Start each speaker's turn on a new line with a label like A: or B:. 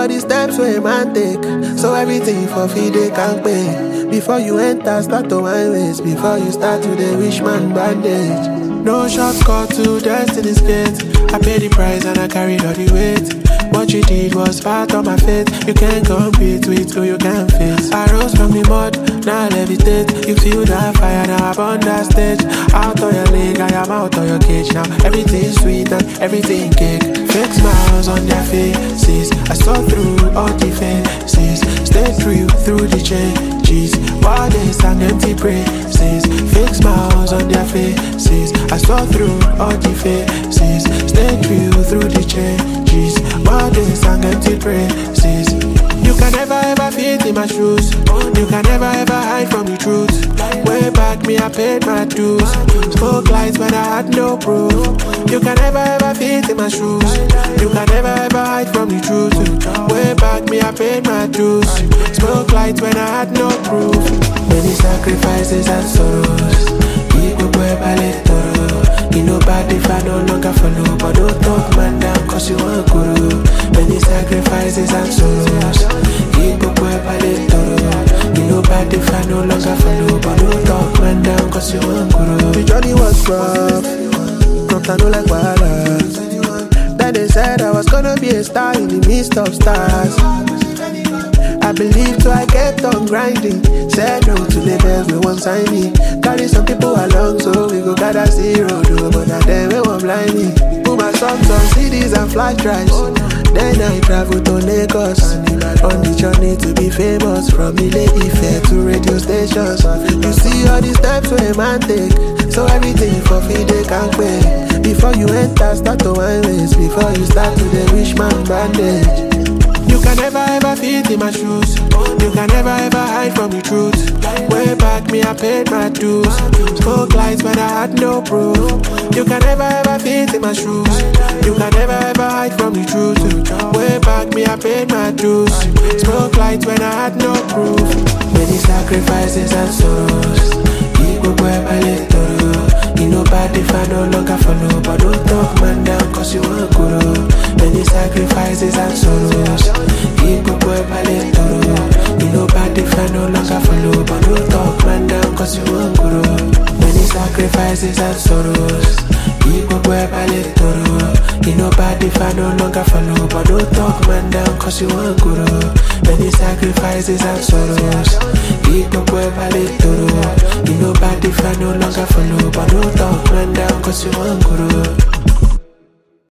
A: all the steps where a man take, so everything for free they can't pay. Before you enter, start to wine waste. Before you start to the wish man bandage. No shortcut to destiny's gate. I paid the price and I carried all the weight. What you did was part of my fate. You can't compete with who you can face. I rose from the mud, now I levitate. You feel that fire, now I'm on that stage. Out of your league, I am out of your cage. Now everything's sweet and everything cake. Fake smiles on their faces. I saw through all the faces. Stay true through the changes. While they sang empty praises. Fake smiles on their faces. I saw through all the faces. Stay true through the changes. While they sang empty praises. You can never ever fit in my shoes. You can never ever hide from the truth. Way back me I paid my dues. Spoke lies when I had no proof. You can never ever fit in my shoes. You can never ever hide from the truth. Way back me I paid my dues. Spoke lies when I had no proof. Many sacrifices and sorrows. You know bad if I no longer follow. But don't talk man down cause you want guru. Many sacrifices and sorrows. You know bad if I no longer follow. But don't talk man down cause you want guru. The journey was rough, not I know like wahala. Then they said I was gonna be a star in the midst of stars. I believed so I kept on grinding. Said no to labels, we won't sign me. Carry some people along so we go gather zero do. But now them we won't blind me. Put my songs on CDs and flash drives. Then I travel to Lagos. On the journey to be famous. From the Lady Fair to radio stations. You see all the steps where a man take, so everything for free they can't pay. Before you enter, start to wine waste. Before you start to the wish man bandage. You can never ever fit in my shoes. You can never ever hide from the truth. Way back me I paid my dues. Spoke lies when I had no proof. You can never ever fit in my shoes. You can never ever hide from the truth. Way back me I paid my dues. Spoke lies when I had no proof. Many sacrifices and sorrows. You know bad if I no longer follow. But don't talk man down cause you want guru. Many sacrifices and sorrows. You know bad if I no longer follow. But don't talk man down cause you want guru. Many sacrifices and sorrows. You know bad if I no longer follow. But don't talk man down cause you want guru. Many sacrifices and sorrows. You know bad if I no longer follow. But don't talk man down cause you want guru.